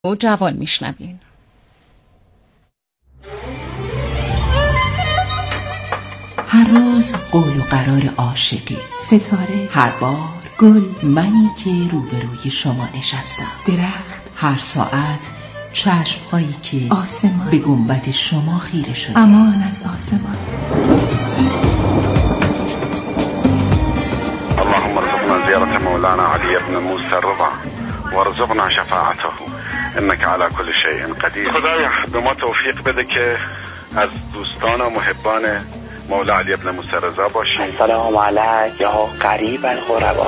و جوان میشنوین. هر روز قول و قرار عاشقی، ستاره، هر بار گل، منی که روبروی شما نشستم، درخت، هر ساعت چشم‌هایی که آسمان به گنبد شما خیره شده. امان از آسمان. اللهم ارزقنا زيارة مولانا علي بن موسى الرضا وارزقنا شفاعته انك على كل شيء قدیر. خدایا به ما توفیق بده که از دوستان و محبان مولا علی بن موسی رضا باشیم. سلام علیک یا قریب الغربا.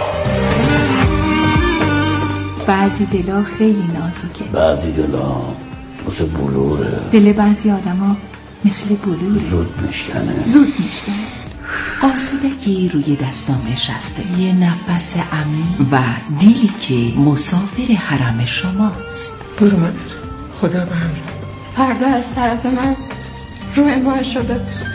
بعضی دلا خیلی نازکه، بعضی دلا مثل بلوره، دل بعضی آدما مثل بلوره، زود میشکنه. قاصدکی روی دستام نشسته، یه نفس عمیق و دیلی که مسافر حرم شماست. برو مادر، خدا به همراه. فردا از طرف من روی ماهش رو ببوس.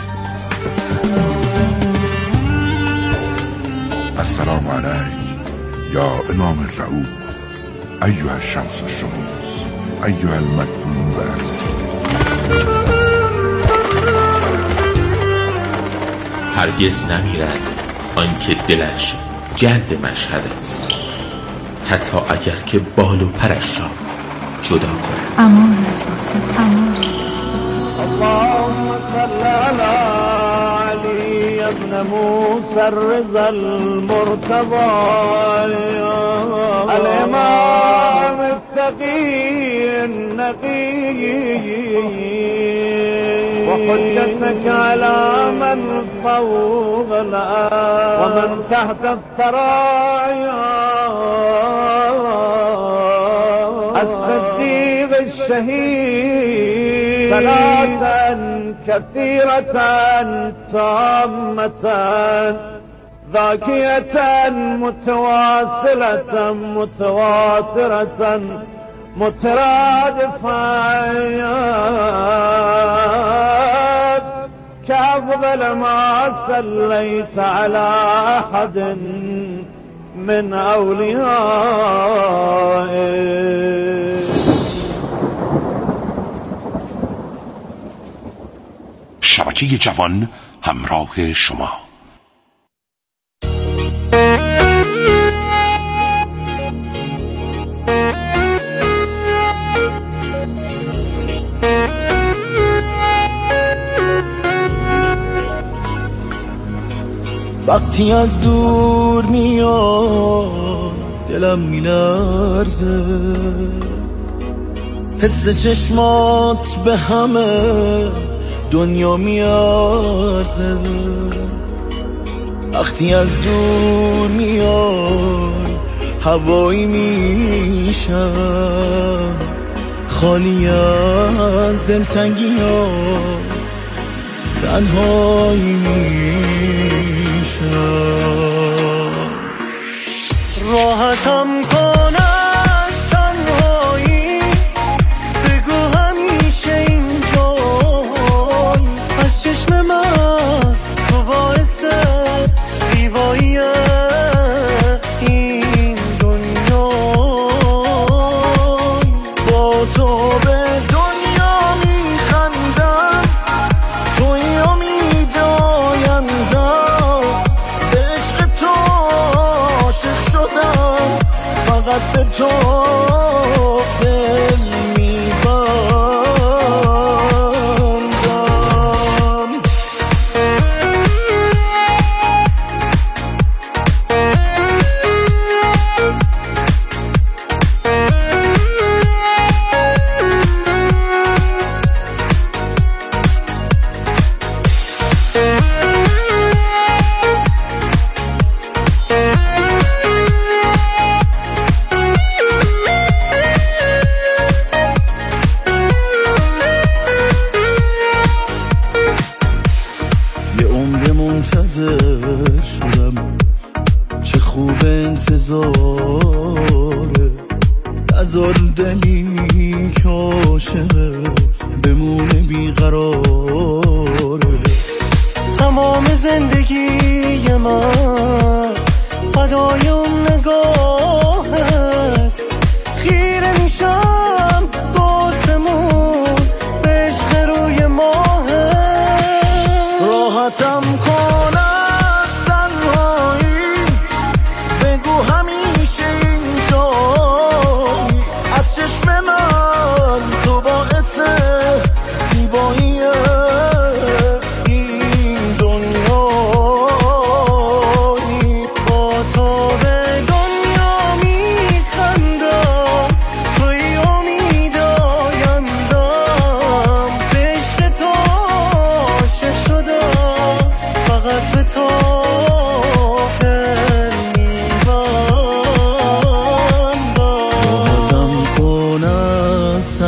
السلام علیک یا امام الرعوف ایها الشمس الشموس ایها المدفون برزد. هرگز نمیرد آنکه دلش جلد مشهد است، حتی اگر که بال و پرش را جدا کند. امان از آسمان، امان از آسمان. اللهم صل علی علی ابن موسی الرضا المرتضى الامام التقی النقی وحجتك على من فوق الأرض ومن تحت الثرايا الصديق الشهيد صلاة كثيرة تامة ذاكية متواصلة متواترة مترادفات كأفضل ما صليت على أحد من أوليائه. شبکه جوان همراه شما. وقتی از دور میاد دلم میلرزه، حس چشمات به همه دنیا میارزه. وقتی از دور میای هوایی میشم، خالی از دلتنگی ها تنهایی میشم. راحتم کن از تنهایی، بگو همیشه اینجایی. از چشم من تو باعث زیبایی این دنیا، با تو به دنیا میخندم، توی امید آیندم. به عشق تو عاشق شدم، فقط به تو دل میبندم.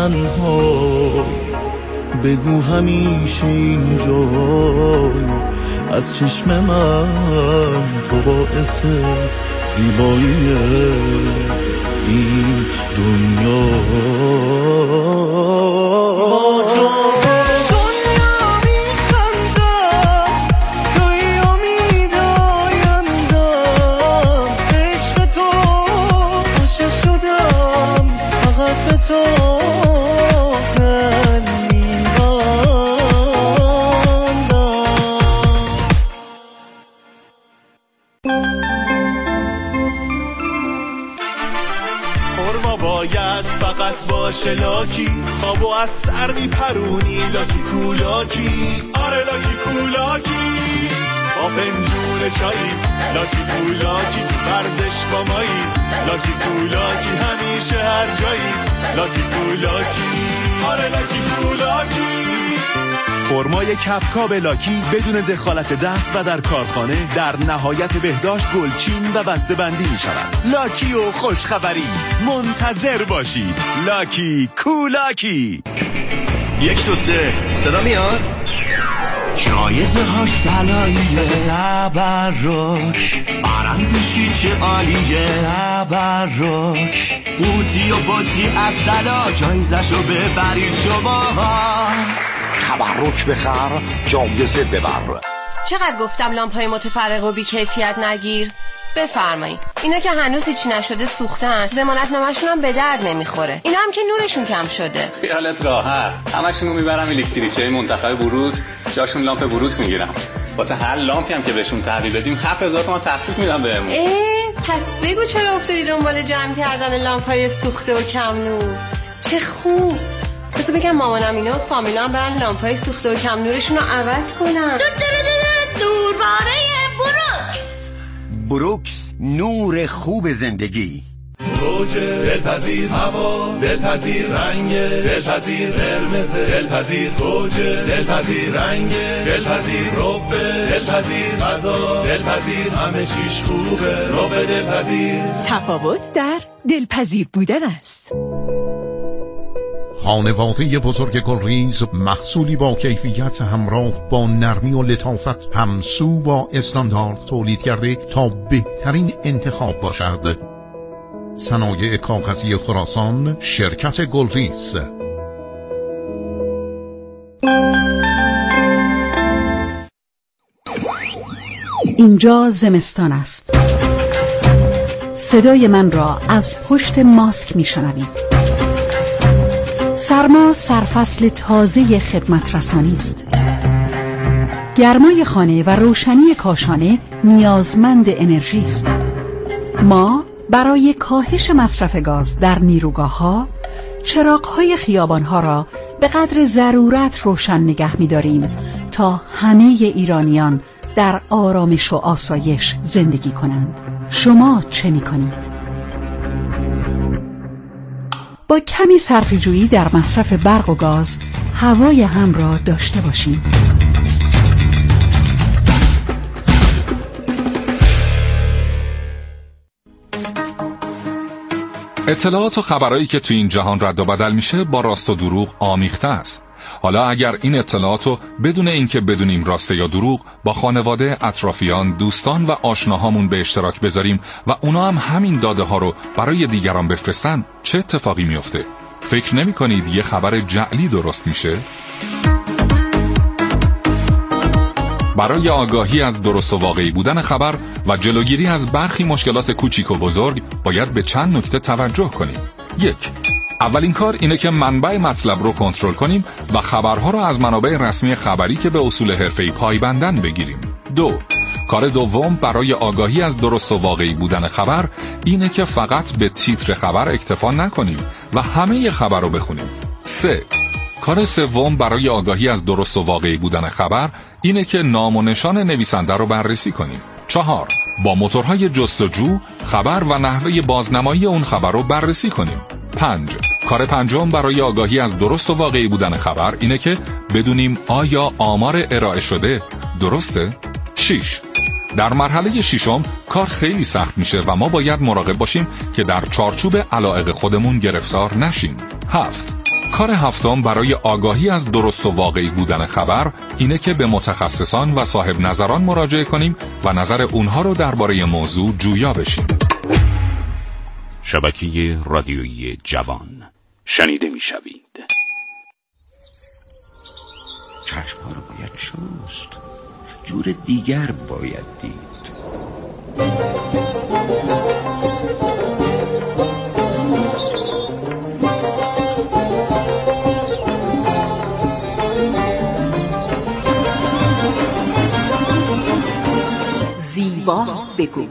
تنها بگو همیشه اینجای از چشم من تو باعث زیبایی این دنیا با تو دنیا میخندم توی امید آیندم عشق تو عاشق شدم فقط به تو باشه لاکی خوابو از سر میپرونی لاکی کولاکی آره لاکی کولاکی با فنجون چایی لاکی کولاکی تو ورزش با مایی لاکی کولاکی همیشه هر جایی لاکی کولاکی آره لاکی کولاکی خرمای کپکاب لاکی بدون دخالت دست و در کارخانه در نهایت بهداشت گلچین و بسته بندی می شود. لاکی و خوشخبری منتظر باشید. لاکی کولاکی 1 2 3 صدا میاد؟ جایزه هاش طلاییه تبرک آرندشی چه عالیه تبرک بوتی و باتی از طلا جایزشو ببرید شما تبرک بخر جایزه ببر. چقدر گفتم لامپای متفرق و بی کیفیت نگیر؟ بفرمایید. اینا که هنوز هیچ نشده سوختن، ضمانت نامه‌شون هم به درد نمیخوره. اینا هم که نورشون کم شده. خیالت راحت. همشونو میبرم الکتریکی منتخب بروکس، جاشون لامپ بروکس میگیرم. واسه هر لامپی هم که بهشون تحویل بدیم 7000 تومان تخفیف میدم بهمون. پس بگو چرا افتادی دنبال جمع کردن لامپای سوخته و کم نور؟ چه خوب. بس بگم مامانم اینا و فامیلا هم برن لامپای سوخته و کم نورشون رو عوض کنن. دورباره بروکس. بروکس، نور خوب زندگی. روج دلپذیر هوا، دلپذیر رنگ، دلپذیر قرمز، دلپذیر روج، دلپذیر رنگ، دلپذیر رب، دلپذیر غذا، دلپذیر همه چیش خوبه. رب دلپذیر. تفاوت در دلپذیر بودن است. خانواده بزرگ گلریز محصولی با کیفیت همراه با نرمی و لطافت همسو با استاندارد تولید کرده تا بهترین انتخاب باشد. صنایع کاغذی خراسان، شرکت گلریز. اینجا زمستان است. صدای من را از پشت ماسک میشنوید. سرما سرفصل تازه خدمت رسانی است. گرمای خانه و روشنی کاشانه نیازمند انرژی است. ما برای کاهش مصرف گاز در نیروگاه‌ها چراغ‌های خیابان‌ها را به قدر ضرورت روشن نگه می‌داریم تا همه ایرانیان در آرامش و آسایش زندگی کنند. شما چه می‌کنید؟ با کمی صرفه‌جویی در مصرف برق و گاز هوای هم را داشته باشیم. اطلاعات و خبرایی که تو این جهان رد و بدل میشه با راست و دروغ آمیخته است. حالا اگر این اطلاعاتو بدون اینکه بدونیم راسته یا دروغ با خانواده، اطرافیان، دوستان و آشناهامون به اشتراک بذاریم و اونا هم همین داده ها رو برای دیگران بفرستن، چه اتفاقی میفته؟ فکر نمی کنید یه خبر جعلی درست میشه؟ برای آگاهی از درست و واقعی بودن خبر و جلوگیری از برخی مشکلات کوچیک و بزرگ باید به چند نکته توجه کنیم. 1. اولین کار اینه که منبع مطلب رو کنترل کنیم و خبرها رو از منابع رسمی خبری که به اصول حرفه‌ای پایبندن بگیریم. 2. کار دوم برای آگاهی از درست و واقعی بودن خبر اینه که فقط به تیتر خبر اکتفا نکنیم و همه خبر رو بخونیم. 3. کار سوم برای آگاهی از درست و واقعی بودن خبر اینه که نام و نشان نویسنده رو بررسی کنیم. 4. با موتورهای جستجو خبر و نحوه بازنمایی اون خبر رو بررسی کنیم. 5. کار پنجم برای آگاهی از درست و واقعی بودن خبر اینه که بدونیم آیا آمار ارائه شده درسته؟ 6. در مرحله ششم کار خیلی سخت میشه و ما باید مراقب باشیم که در چارچوب علایق خودمون گرفتار نشیم. 7. کار هفتم برای آگاهی از درست و واقعی بودن خبر اینه که به متخصصان و صاحب نظران مراجعه کنیم و نظر اونها رو درباره موضوع جویا بشیم. شبکه رادیویی جوان شنیده میشوید. چشم‌ها رو باید شست، جور دیگر باید دید. زیبا بگو.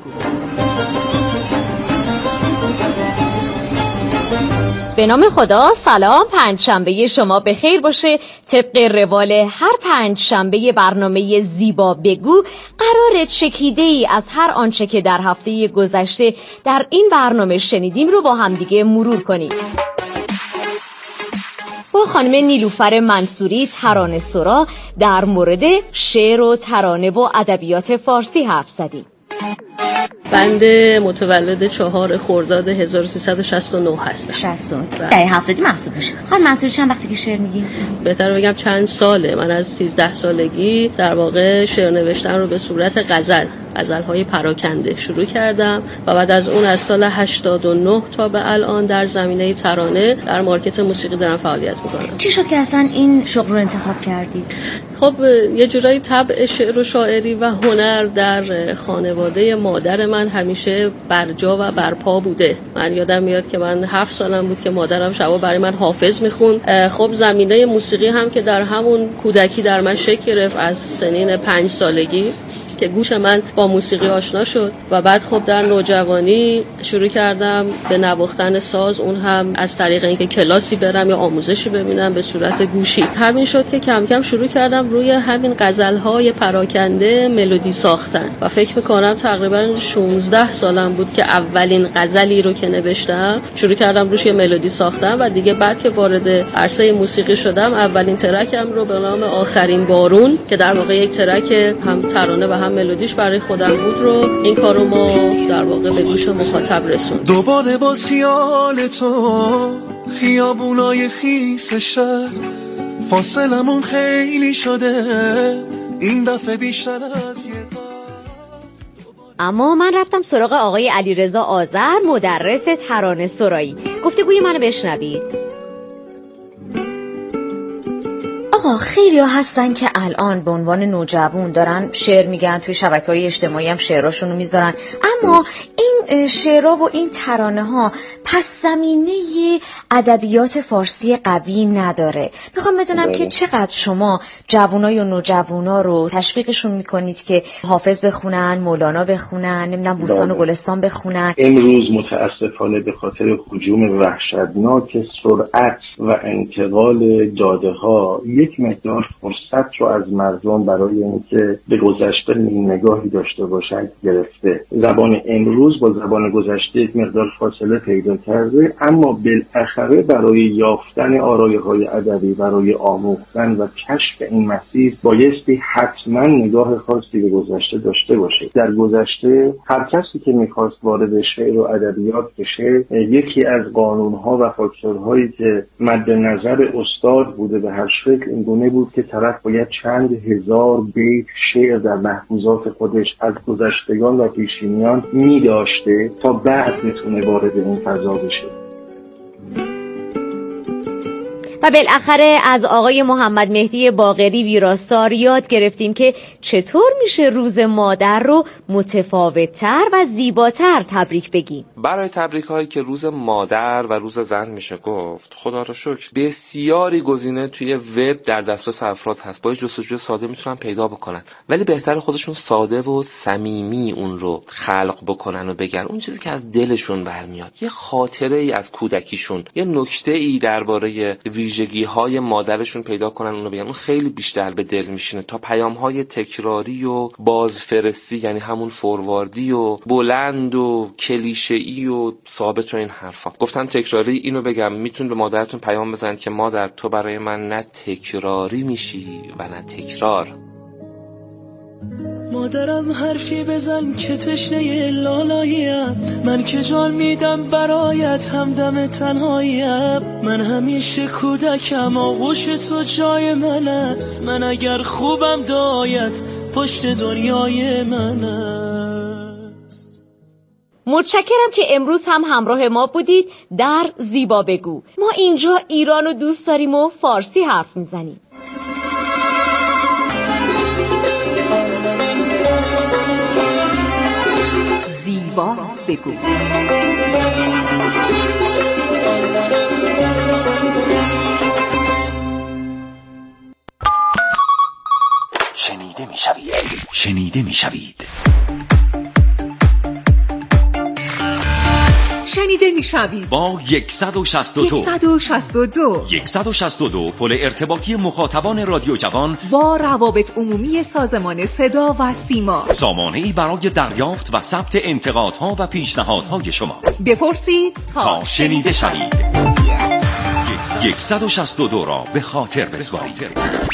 به نام خدا. سلام، پنجشنبه شما به خیر باشه. طبق روال هر پنجشنبه برنامه زیبا بگو قرار چکیده‌ای از هر آنچه که در هفته گذشته در این برنامه شنیدیم رو با همدیگه مرور کنیم. با خانم نیلوفر منصوری ترانه سرا در مورد شعر و ترانه و ادبیات فارسی حرف زدیم. بنده متولد 4 خرداد 1369 هستم. 69 دهه 70 محسوب میشه. خانم منصوری چند وقتی که شعر میگی؟ بهتر بگم چند ساله. من از 13 سالگی در واقع شعر نوشتن رو به صورت غزل‌های پراکنده شروع کردم و بعد از اون از سال 89 تا به الان در زمینه ترانه در مارکت موسیقی دارم فعالیت میکنم. چی شد که اصلا این شغل رو انتخاب کردید؟ خب یه جورایی طبع شعر و شاعری و هنر در خانواده مادر من همیشه برجا و برپا بوده. من یادم میاد که من 7 سالم بود که مادرم شبا برای من حافظ میخوند. خب زمینه موسیقی هم که در همون کودکی در من شکل گرفت از سنین 5 سالگی که گوش من با موسیقی آشنا شد و بعد خب در نوجوانی شروع کردم به نواختن ساز، اون هم از طریق اینکه کلاسی برم یا آموزشی ببینم به صورت گوشی. همین شد که کم کم شروع کردم روی همین غزل‌های پراکنده ملودی ساختن و فکر می‌کنم تقریبا 16 سالم بود که اولین غزلی رو که نوشتم شروع کردم روش یه ملودی ساختن و دیگه بعد که وارد عرصه موسیقی شدم اولین ترکم رو به نام آخرین بارون که در واقع یک ترک هم ترانه و هم ملودیش برای خودم بود رو این کارو ما در واقع به گوش مخاطب رسوند. دوباره باز خیال تو خیابونای خیس شهر فاصلمون خیلی شده این دفعه بیشتر از یه. اما من رفتم سراغ آقای علیرضا آذر، مدرس ترانه سرایی. گفتگوی منو بشنوید. آقا خیلی ها هستن که الان به عنوان نوجوان دارن شعر میگن، توی شبکه‌های اجتماعی هم شعراشونو میذارن، اما این شعرها و این ترانه ها پس زمینه ادبیات فارسی قوی نداره. میخوام بدونم که چقدر شما جوانای و نوجوانا رو تشویقشون میکنید که حافظ بخونن، مولانا بخونن، نمیدونم بوستان و گلستان بخونن. امروز متاسفانه به خاطر هجوم وحشتناک سرعت و انتقال داده ها یک مقدار فرصت رو از مردم برای اینکه به گذشته نگاهی داشته باشند گرفته. زبان امروز با زبان گذشته یک مقدار فاصله پیدا کرده، اما بالاخره برای یافتن آرایه‌های ادبی، برای آموختن و کشف این مسیر بایستی حتما نگاه خاصی به گذشته داشته باشه. در گذشته هر کسی که می‌خواست وارد شعر و ادبیات بشه یکی از قانون‌ها و فاکتورهایی که مد نظر استاد بوده به هر شکل این گونه بود که طرف باید چند هزار بیت شعر در محفوظات خودش از گذشتگان و پیشینیان می‌داشته تا بعد میتونه وارد این فضا بشه. و بالاخره از آقای محمد مهدی باقری ویراستار یاد گرفتیم که چطور میشه روز مادر رو متفاوت‌تر و زیباتر تبریک بگیم. برای تبریک هایی که روز مادر و روز زن میشه گفت، خدا رو شکر بسیاری گزینه توی وب در دسترس افراد هست. با جستجوی ساده میتونن پیدا بکنن، ولی بهتر خودشون ساده و صمیمی اون رو خلق بکنن و بگن اون چیزی که از دلشون برمیاد، یه خاطره ای از کودکیشون، یه نکته ای درباره ویژگی‌های مادرشون پیدا کنن، اونو بگن. اون خیلی بیشتر به دل میشینه تا پیام‌های تکراری و بازفرستی، یعنی همون فورواردی و بلند و کلیشه‌ای و ثابت و این حرفا. گفتم تکراری، اینو بگم میتون به مادرتون پیام بزنید که مادر تو برای من نه تکراری میشی و نه تکرار. مادرم حرفی بزن که تشنه لالاییم، من که جان میدم برایت همدم تنهاییم. من همیشه کودکم آغوش تو جای من است، من اگر خوبم دایت پشت دنیای من است. متشکرم که امروز هم همراه ما بودید در زیبا بگو. ما اینجا ایران رو دوست داریم و فارسی حرف میزنیم. زیبا بگو. شنیده میشوید. شنیده میشوید. شنیده میشوید با 162 پل ارتباطی مخاطبان رادیو جوان با روابط عمومی سازمان صدا و سیما، سامانه‌ای برای دریافت و ثبت انتقادها و پیشنهادهای شما. بپرسید تا شنیده شوید. 162 را به خاطر بسپارید.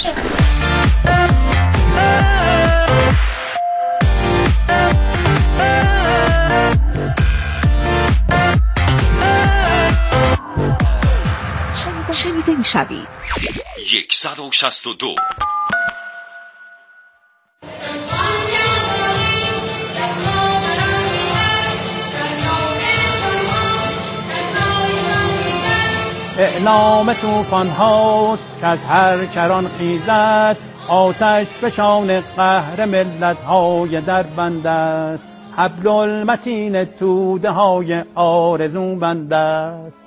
شنیده میشوید. 162. اعلام طوفان هاست که از هر کران خیزد، آتش فشان قهر ملت های در بند است، حبل المتین توده های آرزو بند است.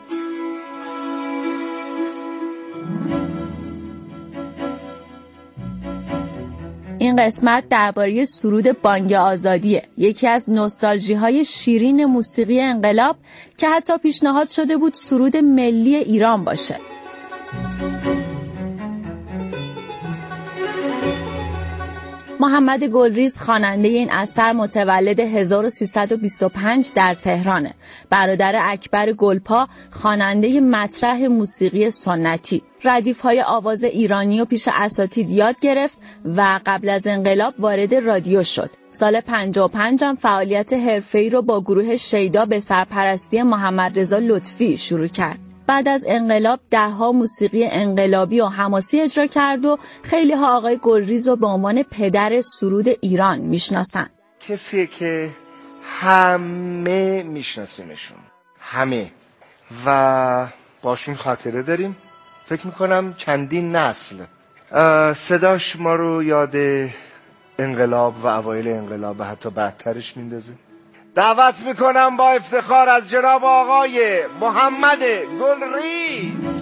این قسمت درباره سرود بانگ آزادیه، یکی از نوستالژی‌های شیرین موسیقی انقلاب که حتی پیشنهاد شده بود سرود ملی ایران باشه. محمد گلریز خواننده این اثر متولد 1325 در تهرانه. برادر اکبر گلپا خواننده مطرح موسیقی سنتی. ردیف‌های آواز ایرانی و پیش اساتید یاد گرفت و قبل از انقلاب وارد رادیو شد. سال 55 هم فعالیت حرفه‌ای رو با گروه شیدا به سرپرستی محمد رضا لطفی شروع کرد. بعد از انقلاب ده‌ها موسیقی انقلابی و حماسی اجرا کرد و خیلی ها آقای گلریز رو به عنوان پدر سرود ایران میشناسن. کسی که همه میشناسیمشون، همه، و باشون خاطره داریم. فکر میکنم چندین نسل صداش ما رو یاد انقلاب و اوایل انقلاب و حتی بعدترش میندازه. دعوت میکنم با افتخار از جناب آقای محمد گلریز.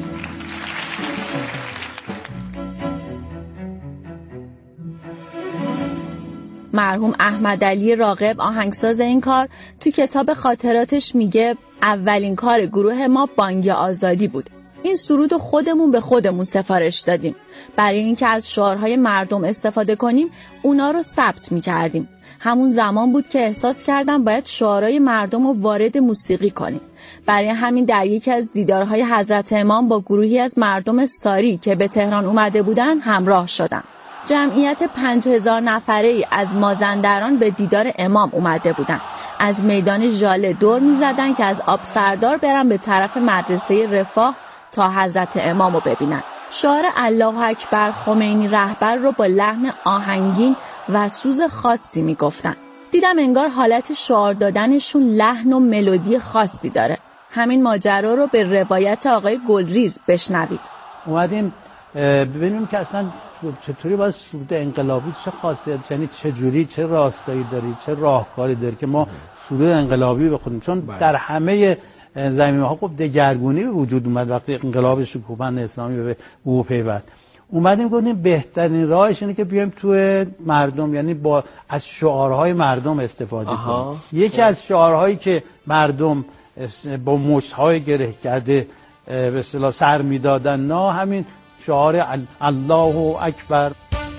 مرحوم احمد علی راغب آهنگساز این کار تو کتاب خاطراتش میگه اولین کار گروه ما بانگ آزادی بود. این سرود خودمون به خودمون سفارش دادیم. برای اینکه از شعارهای مردم استفاده کنیم اونا رو ثبت میکردیم. همون زمان بود که احساس کردم باید شعارهای مردم رو وارد موسیقی کنیم. برای همین در یکی از دیدارهای حضرت امام با گروهی از مردم ساری که به تهران اومده بودن همراه شدم. جمعیت 5000 نفره‌ای از مازندران به دیدار امام اومده بودن. از میدان ژاله دور می‌زدن که از آب سردار برن به طرف مدرسه رفاه تا حضرت امام رو ببینن. شعار الله اکبر خمینی رهبر رو با لحن آهنگین و سوز خاصی میگفتن. دیدم انگار حالت شعار دادنشون لحن و ملودی خاصی داره. همین ماجرا رو به روایت آقای گلریز بشنوید. اومدیم ببینیم که اصلا چطوری باید سرود انقلابی چه خاصیت، یعنی چه جوری، چه راستایی داری، چه راهکاری داری که ما سرود انقلابی بخونیم، چون در همه زمینه‌ها خب دگرگونی به وجود اومد وقتی انقلاب شکوفند اسلامی به او پیوست. اومدیم گفتیم بهترین راهش اینه که بیایم تو مردم، یعنی با از شعارهای مردم استفاده کنیم. یکی از شعارهایی که مردم با مشت‌های گره کرده به اصطلاح سر میدادن نه همین شعار الله اکبر.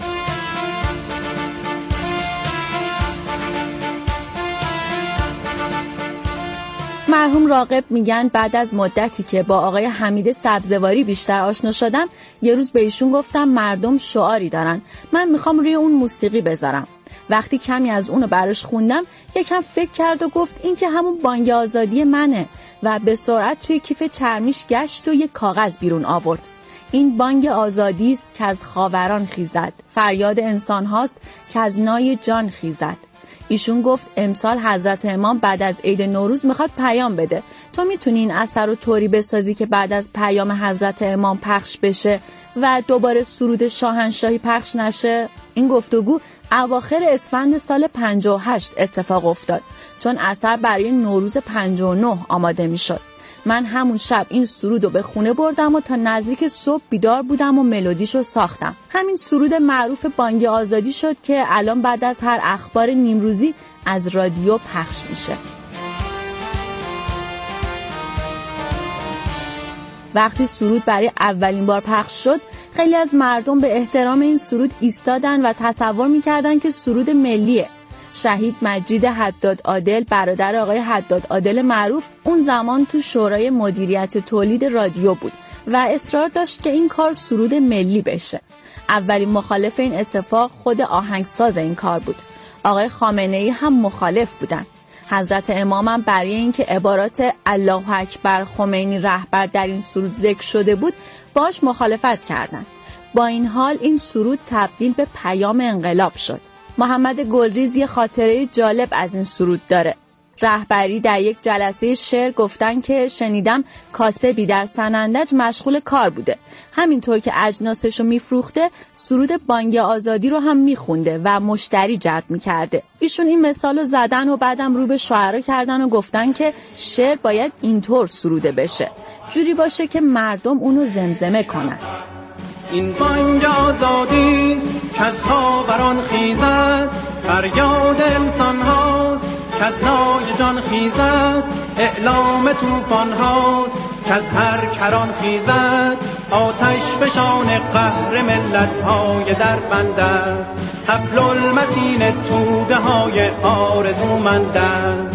مرحوم راغب میگن بعد از مدتی که با آقای حمید سبزواری بیشتر آشنا شدم یه روز به ایشون گفتم مردم شعاری دارن، من میخوام روی اون موسیقی بذارم. وقتی کمی از اونو براش خوندم یکم فکر کرد و گفت این که همون بانگ آزادی منه و به سرعت توی کیف چرمیش گشت و یک کاغذ بیرون آورد. این بانگ آزادی است که از خاوران خیزد، فریاد انسان هاست که از نای جان خیزد. ایشون گفت امسال حضرت امام بعد از عید نوروز میخواد پیام بده. تو میتونی این اثر رو طوری بسازی که بعد از پیام حضرت امام پخش بشه و دوباره سرود شاهنشاهی پخش نشه؟ این گفتگو اواخر اسفند سال 58 اتفاق افتاد، چون اثر برای نوروز 59 آماده میشد. من همون شب این سرود رو به خونه بردم و تا نزدیک صبح بیدار بودم و ملودیشو ساختم. همین سرود معروف بانگ آزادی شد که الان بعد از هر اخبار نیمروزی از رادیو پخش میشه. وقتی سرود برای اولین بار پخش شد، خیلی از مردم به احترام این سرود ایستادن و تصور میکردن که سرود ملیه. شهید مجید حداد عادل، برادر آقای حداد عادل معروف، اون زمان تو شورای مدیریت تولید رادیو بود و اصرار داشت که این کار سرود ملی بشه. اولین مخالف این اتفاق خود آهنگساز این کار بود. آقای خامنه‌ای هم مخالف بودن. حضرت امام هم برای اینکه عبارات الله اکبر خمینی رهبر در این سرود ذکر شده بود باش مخالفت کردند. با این حال این سرود تبدیل به پیام انقلاب شد. محمد گلریز یه خاطره جالب از این سرود داره. رهبری در یک جلسه شعر گفتن که شنیدم کاسبی در سنندج مشغول کار بوده، همینطور که اجناسشو میفروخته سرود بانگ آزادی رو هم میخونده و مشتری جلب میکرده. ایشون این مثالو زدن و بعدم رو به شاعرها کردن و گفتن که شعر باید اینطور سروده بشه، جوری باشه که مردم اونو زمزمه کنن. این بانگ آزادی که از خاوران خیزد، فریاد انسان هاست که از نای جان خیزد، اعلام طوفان هاست که از هر کران خیزد، آتش فشان قهر ملت های در بند است، حبل المتین توده های آرزومند است.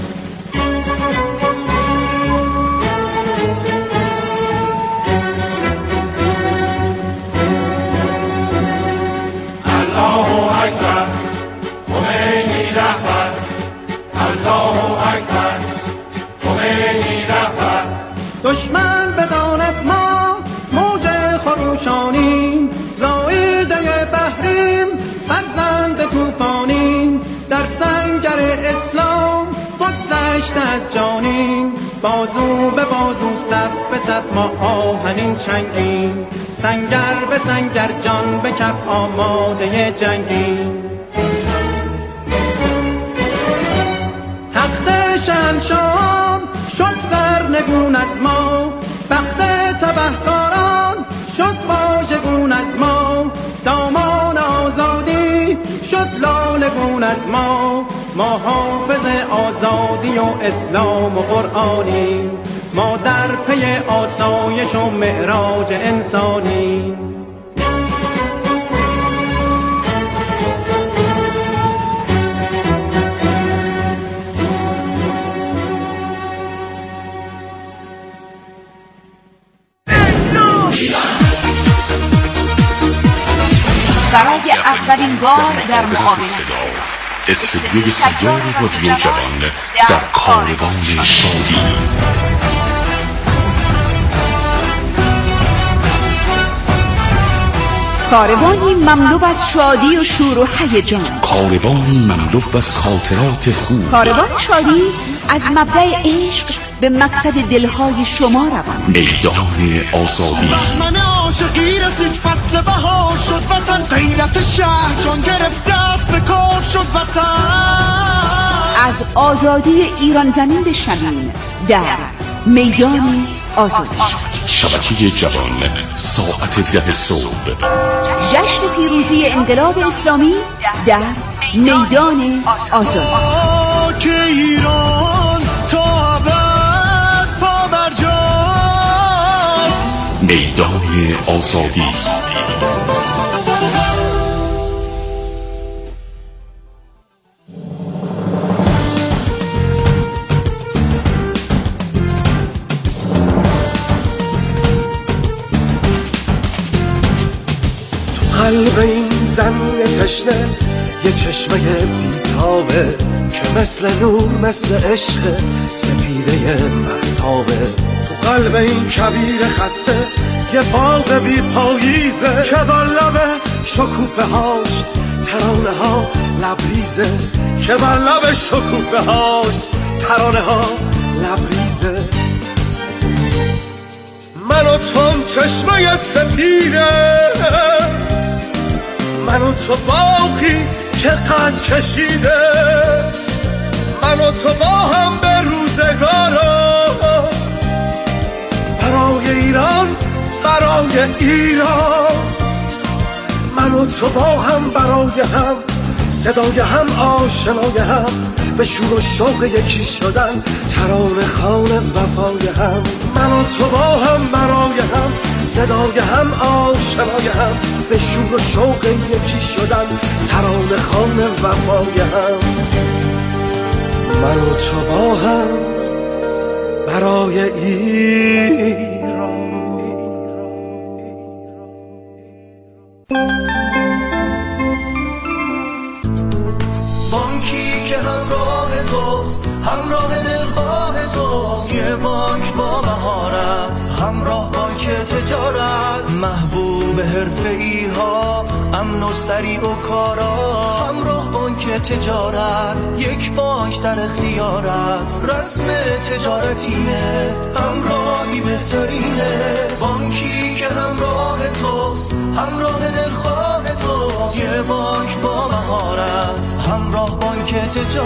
الله اکبر خمینی رهبر، الله اکبر خمینی رهبر. دشمن بداند ما موج خروشانیم، زایده بحریم فرزند طوفانیم، در سنگر اسلام بگذشته از جانیم، بازو به بازو صف به صف ما آهنین چنگیم، سنگر به سنگر جان به کف آماده جنگیم. تخت شهنشاهان شد سرنگون از ما، بخت تبهکاران شد واژگون از ما، دامان آزادی شد لالگون از ما، ما حافظ آزادی و اسلام و قرآنی، ما در پی آسایش و معراج انسانی. برای اولین بار در مقابلت استدیوی سیار رادیو جوان در کاروان شادی. کاروانی مملو از شادی و شور و هیجان، کاروانی مملو از خاطرات خوب، کاروان شادی از مبدأ عشق به مقصد دلهای شما روان. میدان آزادی، بهمن عاشقی رسید فصل بهار شد وطن، غیرت شهر جان گرفت دست به کار شد وطن. از آزادی ایران زمین بشنویم در میدان آزادی. شبکه جوان ساعت 10 صبح. جشن پیروزی انقلاب اسلامی در میدان آزادی. که ایران تا ابد پا بر جای. میدان آزادی. قلب این زمین تشنه یه چشمه بیتابه که مثل نور مثل عشق سپیده مهتابه. تو قلب این کبیر خسته یه باغ بی پاییزه که بر لب شکوفه هاش ترانه ها لبریزه، که بر لب شکوفه هاش ترانه ها لبریزه. من و تو چشمه سپیده، من و تو باغی که قد کشیده، من و تو با هم به روزگارا، برای ایران برای ایران. من و تو با هم برای هم، صدای هم آشنای هم، به شور و شوق یکی شدن، ترانه خوان وفای هم. من و تو با هم برای هم، صدای هم آشنای هم، به شور و شوق یکی شدن، ترانه خوان وفای هم. من و تو با هم برای ایران. بانکی که همراه توست، همراه دلخواه توست، یه بانک با مهارت، همراه بانک تجارت، محبوب حرفه‌ای ها، امن و سریع و کارا، همراه بانک تجارت، یک بانک در اختیارت، رسم تجارتینه، همراهی بهترینه. بانکی که همراه توست، همراه دلخواه توست، یه بانک با مهارت، همراه بانک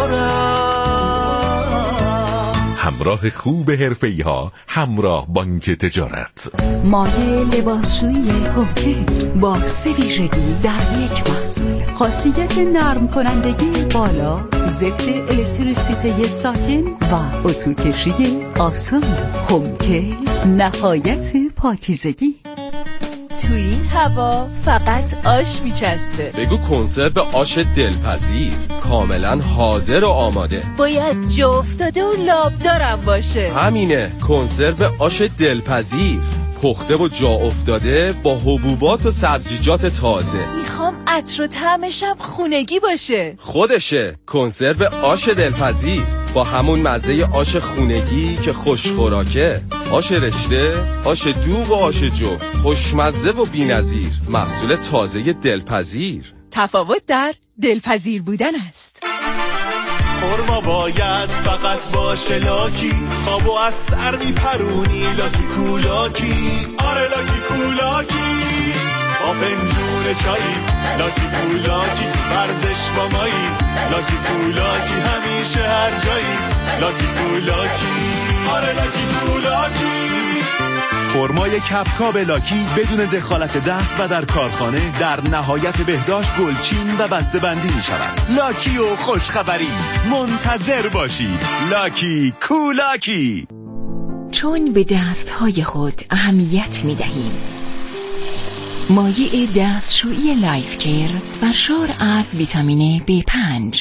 تجارت. همراه خوب حرفه‌ای‌ها، همراه بانک تجارت. مایع لباسشویی هوکه با 3 ویژگی در یک محصول. خاصیت نرم کنندگی بالا، ضد الکتریسیته ساکن و اتوکشی آسان. هوکه نهایت پاکیزگی. تو این هوا فقط آش میچسبه. بگو کنسرو آش دلپذیر، کاملا حاضر و آماده. باید جا افتاده و لابدارم باشه. همینه، کنسرو آش دلپذیر، پخته و جا افتاده با حبوبات و سبزیجات تازه. میخوام عطر و طعمشم خونگی باشه. خودشه، کنسرو آش دلپذیر با همون مزه آش خونگی که خوشخوراکه. آش رشته، آش دوغ و آش جو، خوشمزه و بی‌نظیر، محصول تازه دلپذیر. تفاوت در دلپذیر بودن است. خورما باید فقط باشه لاکی، خوابو از سر میپرونی لاکی کولاکی. آره لاکی کولاکی، با فنجون چایی لاکی کولاکی، تو ورزش با مایی لاکی کولاکی، همیشه هر جایی لاکی کولاکی. آره لاکی کولاکی. خرمای کپکاب لاکی بدون دخالت دست و در کارخانه در نهایت بهداشت گلچین و بسته بندی می شود. لاکی و خوشخبری منتظر باشید. لاکی کولاکی. چون به دستهای خود اهمیت می دهیم، مایع دستشویی لایف کیر سرشار از ویتامین B5.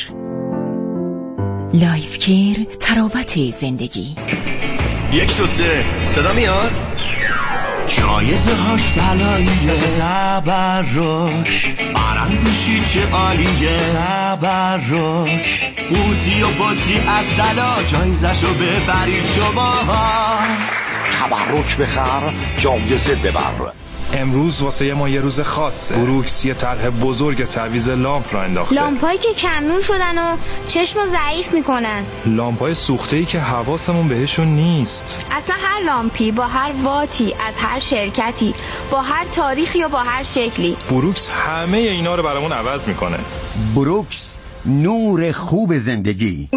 لایف کیر، تراوت زندگی. 1 2 3 صدا میاد؟ جایزه هاش طلاییه، تبرک. برندگوشی چه عالیه، تبرک. قوطی و بطری از طلا، جایزشو ببرید شماها. تبرک بخر، جایزه ببر. امروز واسه ما یه روز خاصه. بروکس یه طرح بزرگ تعویض لامپ را انداخته. لامپایی که کمنون شدن و چشمو ضعیف میکنن. لامپای سوخته‌ای که حواسمون بهشون نیست. اصلا هر لامپی با هر واتی از هر شرکتی، با هر تاریخی و با هر شکلی، بروکس همه اینا رو برامون عوض میکنه. بروکس، نور خوب زندگی.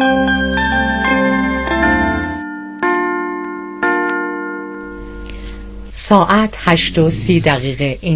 ساعت 8:30.